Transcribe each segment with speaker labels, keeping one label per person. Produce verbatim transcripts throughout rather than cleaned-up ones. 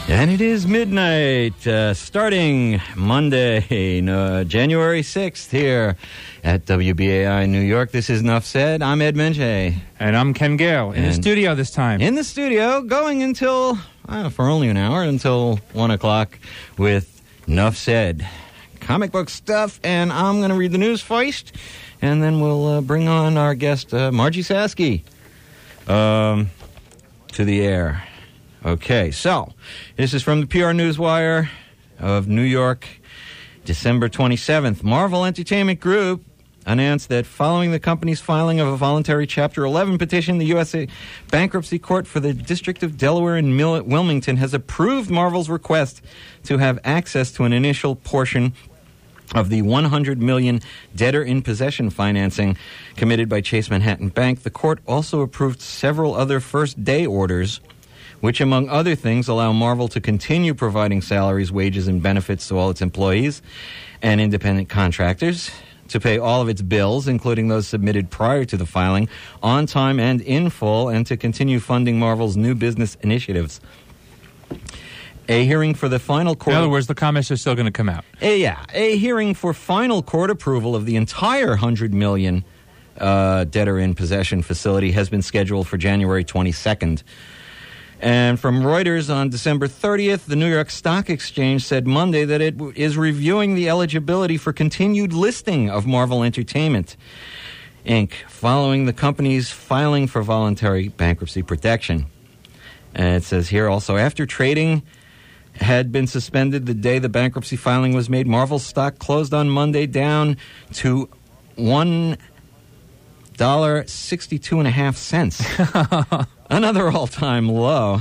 Speaker 1: And it is midnight, uh, starting Monday, uh, January sixth, here at W B A I New York. This is Nuff Said. I'm Ed Menche.
Speaker 2: And I'm Ken Gale, in
Speaker 1: And
Speaker 2: the studio this time.
Speaker 1: In the studio, going until, uh, for only an hour, until one o'clock with Nuff Said. Comic book stuff, and I'm going to read the news first, and then we'll uh, bring on our guest, uh, Margie Saski, um, to the air. Okay, so this is from the P R Newswire of New York, December twenty-seventh. Marvel Entertainment Group announced that following the company's filing of a voluntary Chapter eleven petition, the U S Bankruptcy Court for the District of Delaware in Mil- Wilmington has approved Marvel's request to have access to an initial portion of the one hundred million dollars debtor-in-possession financing committed by Chase Manhattan Bank. The court also approved several other first-day orders, which, among other things, allow Marvel to continue providing salaries, wages, and benefits to all its employees and independent contractors, to pay all of its bills, including those submitted prior to the filing, on time and in full, and to continue funding Marvel's new business initiatives. A hearing for the final court...
Speaker 2: In other words, the comments are still going to come out.
Speaker 1: A, yeah. A hearing for final court approval of the entire one hundred million dollars uh, debtor-in-possession facility has been scheduled for January twenty-second. And from Reuters on December thirtieth, the New York Stock Exchange said Monday that it w- is reviewing the eligibility for continued listing of Marvel Entertainment, Incorporated, following the company's filing for voluntary bankruptcy protection. And it says here also, after trading had been suspended the day the bankruptcy filing was made, Marvel stock closed on Monday down to one dollar and sixty-two and a half cents. Another all-time low.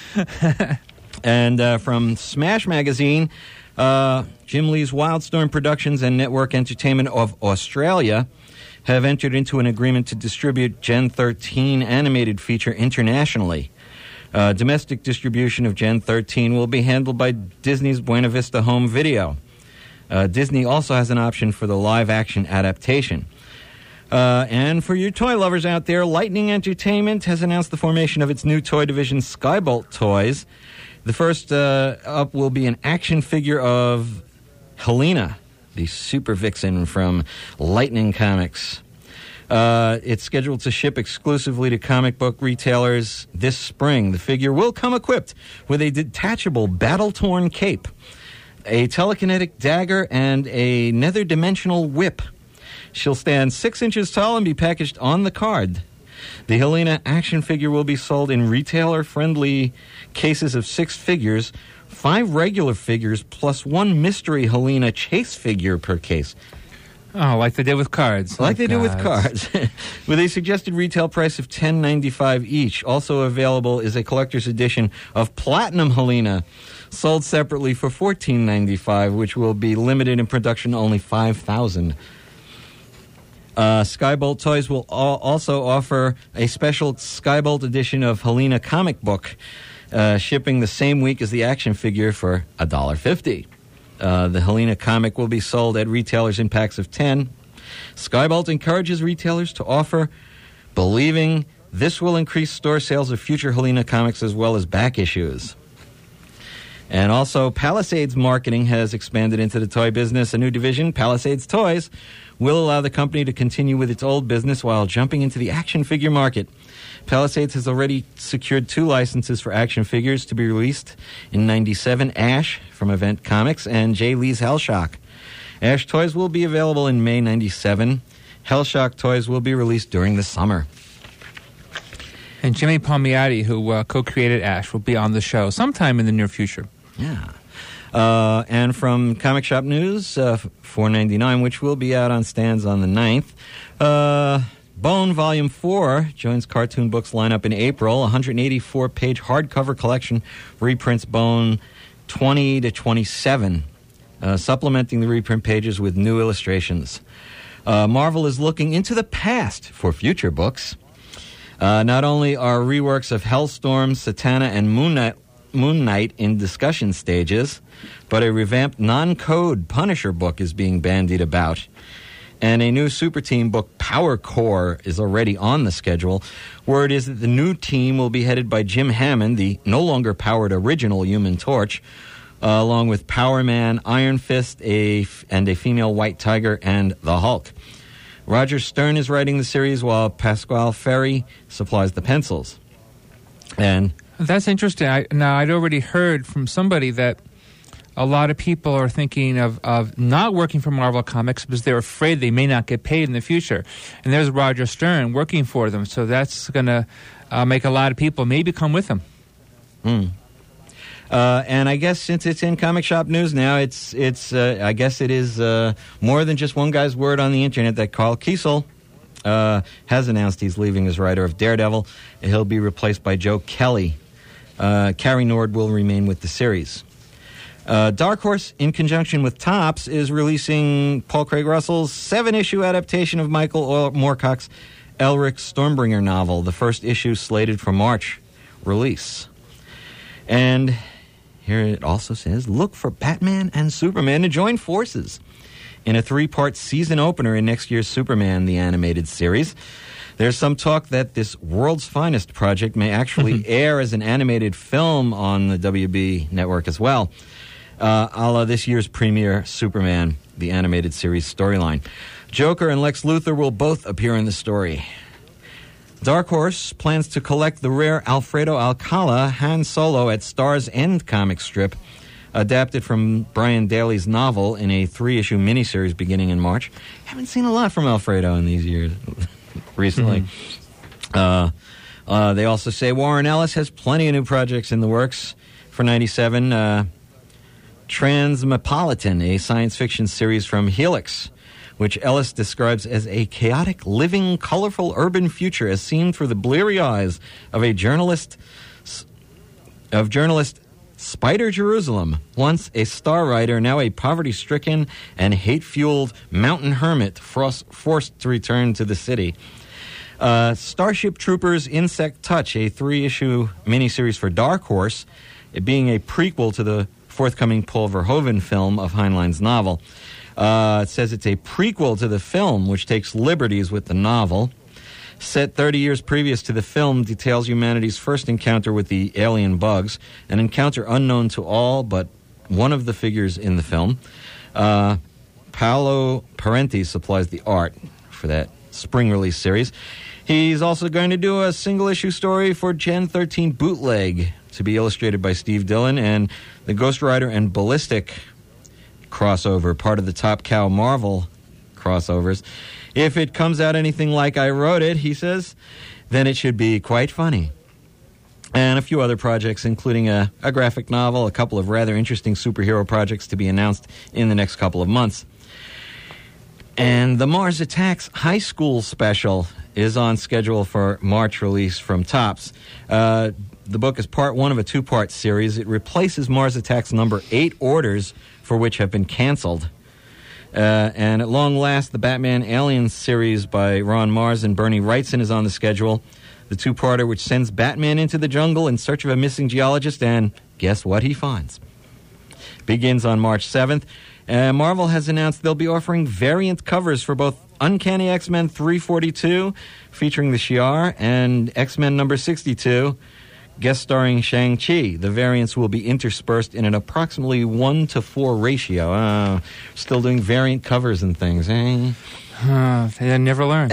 Speaker 1: And uh, from Smash Magazine, uh, Jim Lee's Wildstorm Productions and Network Entertainment of Australia have entered into an agreement to distribute Gen thirteen animated feature internationally. Uh, domestic distribution of Gen thirteen will be handled by Disney's Buena Vista Home Video. Uh, Disney also has an option for the live-action adaptation. Uh, and for you toy lovers out there, Lightning Entertainment has announced the formation of its new toy division, Skybolt Toys. The first uh, up will be an action figure of Helena, the super vixen from Lightning Comics. Uh, it's scheduled to ship exclusively to comic book retailers this spring. The figure will come equipped with a detachable, battle-torn cape, a telekinetic dagger, and a nether-dimensional whip. She'll stand six inches tall and be packaged on the card. The Helena action figure will be sold in retailer-friendly cases of six figures, five regular figures, plus one mystery Helena chase figure per case.
Speaker 2: Oh, like they did with cards.
Speaker 1: Like
Speaker 2: oh,
Speaker 1: they
Speaker 2: God.
Speaker 1: do with cards. With a suggested retail price of ten dollars and ninety-five cents each. Also available is a collector's edition of Platinum Helena, sold separately for fourteen dollars and ninety-five cents, which will be limited in production to only five thousand. Uh, Skybolt Toys will al- also offer a special Skybolt edition of Helena comic book, uh, shipping the same week as the action figure for one dollar and fifty cents. Uh, the Helena comic will be sold at retailers in packs of ten. Skybolt encourages retailers to offer, believing this will increase store sales of future Helena comics as well as back issues. And also, Palisades Marketing has expanded into the toy business. A new division, Palisades Toys, will allow the company to continue with its old business while jumping into the action figure market. Palisades has already secured two licenses for action figures to be released in ninety-seven, Ash from Event Comics and Jay Lee's Hellshock. Ash toys will be available in May ninety-seven. Hellshock toys will be released during the summer.
Speaker 2: And Jimmy Palmiotti, who uh, co-created Ash, will be on the show sometime in the near future.
Speaker 1: Yeah. Uh, and from Comic Shop News, uh, four ninety-nine, which will be out on stands on the ninth. Uh, Bone Volume four joins Cartoon Books lineup in April. one hundred eighty-four page hardcover collection reprints Bone twenty to twenty-seven, uh, supplementing the reprint pages with new illustrations. Uh, Marvel is looking into the past for future books. Uh, not only are reworks of Hellstorm, Satana, and Moon Knight, Moon Knight in discussion stages, but a revamped non-code Punisher book is being bandied about. And a new Super Team book, Power Core, is already on the schedule. Word is that the new team will be headed by Jim Hammond, the no longer powered original Human Torch, uh, along with Power Man, Iron Fist, a f- and a female White Tiger, and the Hulk. Roger Stern is writing the series, while Pasquale Ferry supplies the pencils. And
Speaker 2: that's interesting. I, now, I'd already heard from somebody that a lot of people are thinking of, of not working for Marvel Comics because they're afraid they may not get paid in the future. And there's Roger Stern working for them, so that's going to uh, make a lot of people maybe come with him.
Speaker 1: Hmm. Uh, and I guess since it's in Comic Shop News now, it's it's uh, I guess it is uh, more than just one guy's word on the internet that Carl Kiesel uh, has announced he's leaving as writer of Daredevil. He'll be replaced by Joe Kelly. Uh, Carrie Nord will remain with the series. Uh, Dark Horse, in conjunction with Topps, is releasing Paul Craig Russell's seven-issue adaptation of Michael Moorcock's Elric Stormbringer novel, the first issue slated for March release. And here it also says, look for Batman and Superman to join forces in a three-part season opener in next year's Superman, the animated series. There's some talk that this World's Finest project may actually air as an animated film on the W B network as well, uh, a la this year's premiere Superman, the animated series storyline. Joker and Lex Luthor will both appear in the story. Dark Horse plans to collect the rare Alfredo Alcala Han Solo at Star's End comic strip, adapted from Brian Daly's novel in a three-issue miniseries beginning in March. Haven't seen a lot from Alfredo in these years recently. Mm-hmm. Uh, uh, they also say Warren Ellis has plenty of new projects in the works for ninety-seven. Uh, Transmetropolitan, a science fiction series from Helix, which Ellis describes as a chaotic, living, colorful urban future as seen through the bleary eyes of a journalist, of journalist Spider Jerusalem, once a star writer, now a poverty-stricken and hate-fueled mountain hermit frost, forced to return to the city. Uh, Starship Troopers Insect Touch, a three-issue miniseries for Dark Horse, it being a prequel to the forthcoming Paul Verhoeven film of Heinlein's novel. Uh, it says it's a prequel to the film, which takes liberties with the novel. Set thirty years previous to the film, details humanity's first encounter with the alien bugs, an encounter unknown to all but one of the figures in the film. Uh, Paolo Parenti supplies the art for that spring release series. He's also going to do a single-issue story for Gen thirteen Bootleg to be illustrated by Steve Dillon, and the Ghost Rider and Ballistic crossover, part of the Top Cow Marvel crossovers. If it comes out anything like I wrote it, he says, then it should be quite funny. And a few other projects, including a, a graphic novel, a couple of rather interesting superhero projects to be announced in the next couple of months. And the Mars Attacks High School special is on schedule for March release from Topps. Uh, the book is part one of a two-part series. It replaces Mars Attacks number eight orders, for which have been canceled. Uh, and at long last, the Batman Aliens series by Ron Mars and Bernie Wrightson is on the schedule. The two-parter which sends Batman into the jungle in search of a missing geologist, and guess what he finds? Begins on March seventh. Uh, Marvel has announced they'll be offering variant covers for both Uncanny X-Men three forty-two, featuring the Shi'ar, and X-Men number sixty-two, guest starring Shang-Chi. The variants will be interspersed in an approximately one to four ratio. Uh, still doing variant covers and things, eh?
Speaker 2: Uh, they never learn.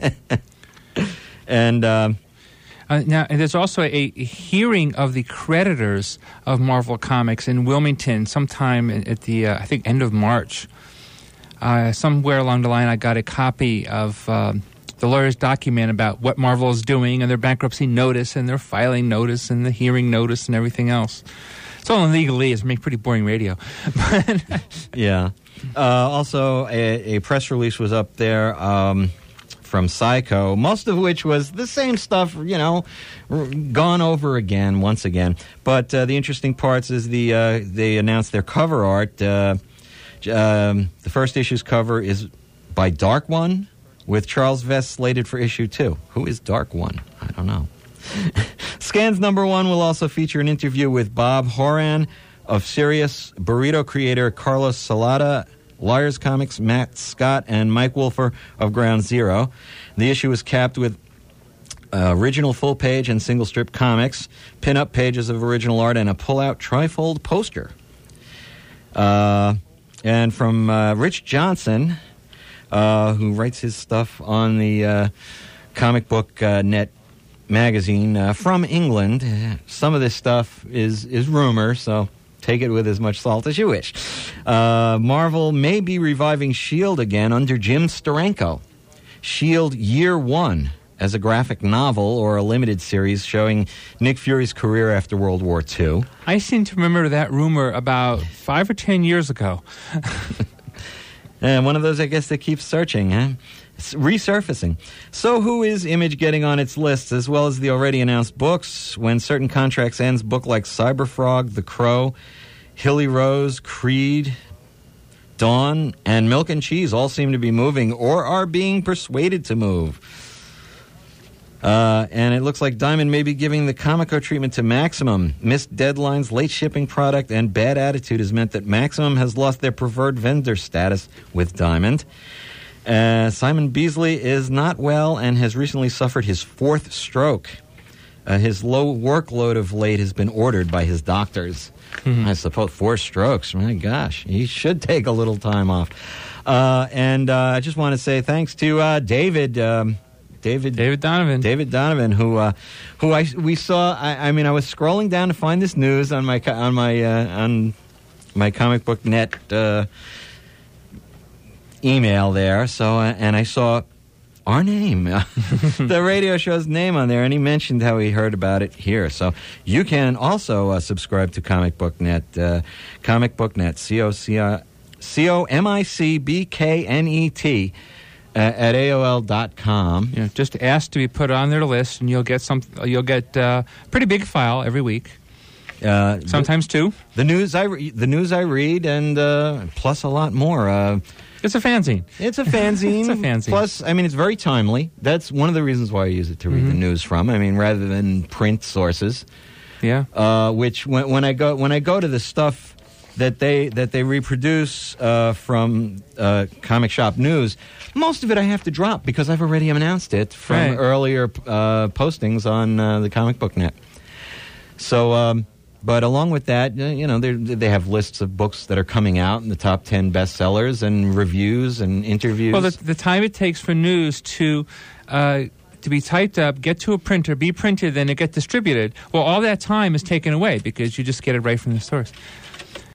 Speaker 1: and um,
Speaker 2: uh, now, and there's also a hearing of the creditors of Marvel Comics in Wilmington sometime at the, uh, I think, end of March. Uh, somewhere along the line, I got a copy of Uh, the lawyer's document about what Marvel is doing and their bankruptcy notice and their filing notice and the hearing notice and everything else. It's all in legalese. It makes pretty boring radio.
Speaker 1: yeah. Uh, also, a, a press release was up there um, from Psycho, most of which was the same stuff, you know, gone over again, once again. But uh, the interesting parts is the uh, they announced their cover art. Uh, um, the first issue's cover is by Dark One, with Charles Vess slated for issue two. Who is Dark One? I don't know. Scans number one will also feature an interview with Bob Horan of Sirius, burrito creator Carlos Salada, Liars Comics, Matt Scott, and Mike Wolfer of Ground Zero. The issue was capped with uh, original full-page and single-strip comics, pin-up pages of original art, and a pull-out trifold poster. Uh, and from uh, Rich Johnson, uh, who writes his stuff on the uh, Comic Book uh, Net magazine uh, from England. Some of this stuff is, is rumor, so take it with as much salt as you wish. Uh, Marvel may be reviving S H I E L D again under Jim Steranko. S H I E L D Year One as a graphic novel or a limited series showing Nick Fury's career after World War Two.
Speaker 2: I seem to remember that rumor about five or ten years ago.
Speaker 1: And one of those, I guess, that keeps searching, huh? It's resurfacing. So who is Image getting on its list, as well as the already announced books? When certain contracts ends, book like Cyberfrog, The Crow, Hilly Rose, Creed, Dawn, and Milk and Cheese all seem to be moving or are being persuaded to move. Uh, and it looks like Diamond may be giving the Comico treatment to Maximum. Missed deadlines, late shipping product, and bad attitude has meant that Maximum has lost their preferred vendor status with Diamond. Uh, Simon Beasley is not well and has recently suffered his fourth stroke. Uh, his low workload of late has been ordered by his doctors. Mm-hmm. I suppose four strokes. My gosh, he should take a little time off. Uh, and uh, I just want to say thanks to uh, David... Um, David
Speaker 2: David Donovan.
Speaker 1: David Donovan, who uh, who I we saw. I, I mean, I was scrolling down to find this news on my on my uh, on my Comic Book Net uh, email there. So uh, and I saw our name, the radio show's name on there, and he mentioned how he heard about it here. So you can also uh, subscribe to Comic Book Net, uh, Comic Book Net, C O C O M I C B K N E T. Uh, at A O L dot com.
Speaker 2: You know, just ask to be put on their list, and you'll get some. You'll get a uh, pretty big file every week. Uh, Sometimes
Speaker 1: the,
Speaker 2: two.
Speaker 1: The news I re- the news I read, and uh, plus a lot more. Uh,
Speaker 2: it's a fanzine.
Speaker 1: It's a fanzine.
Speaker 2: It's a fanzine.
Speaker 1: Plus, I mean, it's very timely. That's one of the reasons why I use it to read mm-hmm. the news from. I mean, rather than print sources.
Speaker 2: Yeah.
Speaker 1: Uh, which when, when I go when I go to the stuff that they that they reproduce uh, from uh, Comic Shop News. Most of it I have to drop because I've already announced it from
Speaker 2: right.
Speaker 1: earlier uh, postings on uh, the Comic Book Net. So, um, but along with that, you know, they have lists of books that are coming out in the top ten bestsellers and reviews and interviews.
Speaker 2: Well, the, the time it takes for news to uh, to be typed up, get to a printer, be printed, then it get distributed. Well, all that time is taken away because you just get it right from the source.